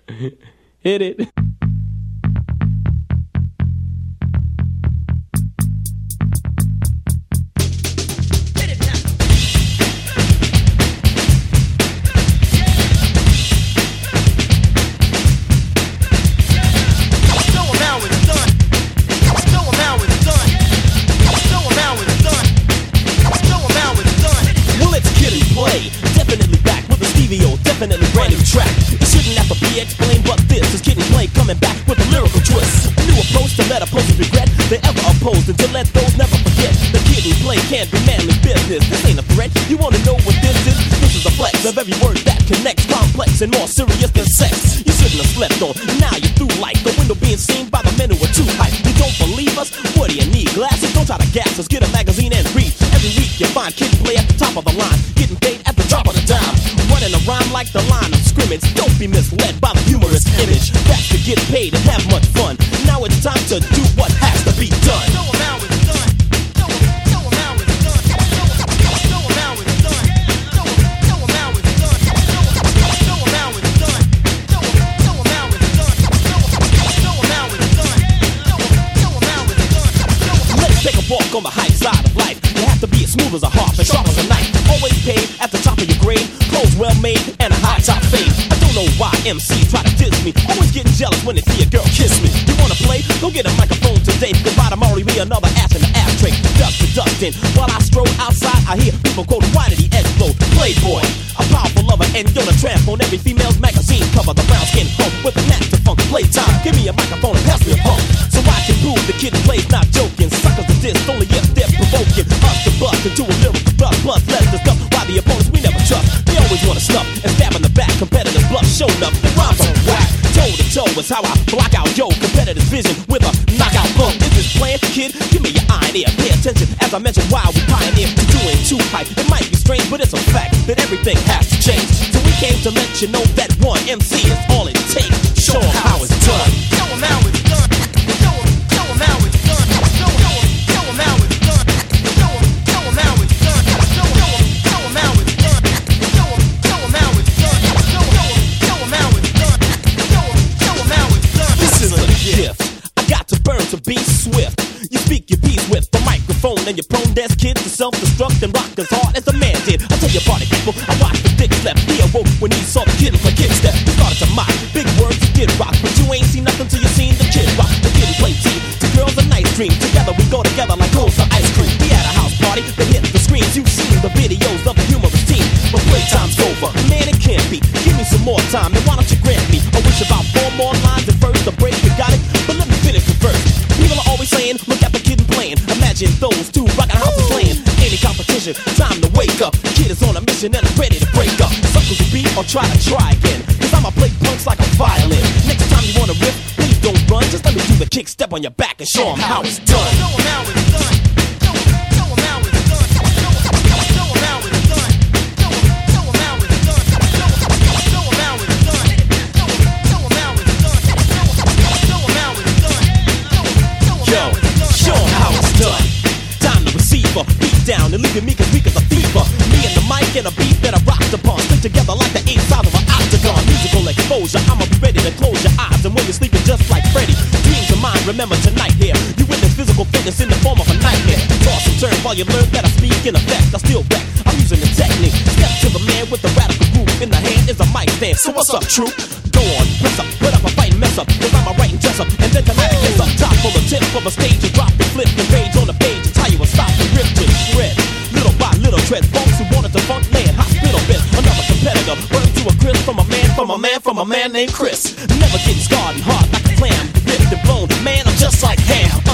Hit it. Definitely back with a stereo, definitely brand new track. It shouldn't have to be explained, but this is Kid and Play coming back with a lyrical twist. A new approach to let opposers regret they ever opposed, and to let those never forget the Kid and Play can't be manly business. This ain't a threat, you wanna know what this is? This is a flex of every word that connects, complex and more serious than sex. You shouldn't have slept on, now you're through like the window being seen by the men who are too hype. You don't believe us? What do you need? Glasses? Don't try to gas us, get a magazine and read. Every week you find Kid and Play at the top of the line, getting paid at the drop of the dime, running a rhyme like the line of scrimmage. Don't be misled by the humorous image. That's to get paid and have much fun. Now it's time to do what has to be done. Show 'em how it's done. Show 'em how it's done. Show 'em how it's done. Show 'em how it's done. Show 'em how it's done. Show 'em how it's done. Show 'em how it's done. Show 'em how it's done. Let's take a walk on the high side of life. You have to be as smooth as a harp and sharp as a knife. Always paid at the top of your grade, clothes well made and a high top fade. I don't know why MCs try to diss me, always getting jealous when they see a girl kiss me. You wanna play? Go get a microphone today, because by tomorrow you'll be another ass in the ashtray. Dust to dustin'. While I stroll outside, I hear people quoting, why did he explode? Playboy, a powerful lover, and you're a tramp on every female's magazine cover. The brown skin punk with a knack to funk. Playtime, give me a microphone and pass me a pump, so I can prove the Kid and Play's not joking. Suckers to diss, only if they're provoking us to bust into a lyrical thrust. Plus, let's discuss why the opponents we never trust. They always wanna snuff and stab in the back. Competitors bluff, show enough. The rhymes are whack. Toe to toe is how I block out yo competitors' vision with a knockout bump. Is this playing, kid? Give me your eye and ear. Pay attention as I mention why we pioneer to doing too hype. It might be strange, but it's a fact that everything has to change. So we came to let you know that one MC is all it takes. Show 'em how it's done. Show 'em how it's done. Show 'em how it's done. Show 'em how it's done. Show 'em how it's done. Show 'em how it's done. Show 'em how it's done. Show 'em how it's done. Show 'em how it's done. This is a gift. I got to burn to be swift. You speak your piece with the microphone, and you're prone as kids to self-destruct and rock as hard as the man did. I tell you, party people, I watched the dick slap. He awoke when he saw the Kid and Play kick step. He started to mock big words, he did rock, but you ain't seen nothing till you seen the Kid rock. The Kid and Play team, two girls a nice dream. Together we go together like coals to ice cream. We had a house party that hit the screens. You've seen the videos of the humorous team, but playtime's over. Man, it can't be. Give me some more time, and why don't you grant me a wish about 4 more lines and verse? The break, you got it, but let me finish the verse. People are always saying, look at the Kid and Playing. Imagine those two rockin' houses playing. Any competition, time to wake up. Kid is on a mission and I'm ready to break up. Suckers will beat or try to try again, cause I'ma play punks like a violin. Next time you wanna rip, please don't run. Just let me do the kick step on your back and show 'em how it's done. Show 'em how it's done. Show 'em how it's done. Show 'em how it's done. Show 'em how it's done. Show 'em how it's done. Show 'em how it's done. Show 'em how it's done. Yo, show 'em how it's done. Time to receive a beat down and leaving me cause weak as a fever. Me and the mic and a beat that I rocked upon, stick together like the 8 sides of an octagon. Musical exposure, I'ma be ready to close your eyes, and when you're sleeping just like Freddy, dreams of mine, remember tonight here. You witness physical fitness in the form of a nightmare. You toss and turn while you learn that I speak in effect. I still wreck, I'm using the technique. Step to the man with the radical groove. In the hand is a mic stand. So what's up, troop? Go on, press up, put up a fight and mess up, cause I'm a writing dress up, and then tonight it gets up top of the tip of a stage. You drop and flip the page on the page to tie you a stop and rip to shred. Little by little tread, folks who wanted to funk land, hospital bed. Another competitor, burned to a crisp from a man named Chris. Never getting scarred and hard like a clam, ripped and blown. Man, I'm just like ham.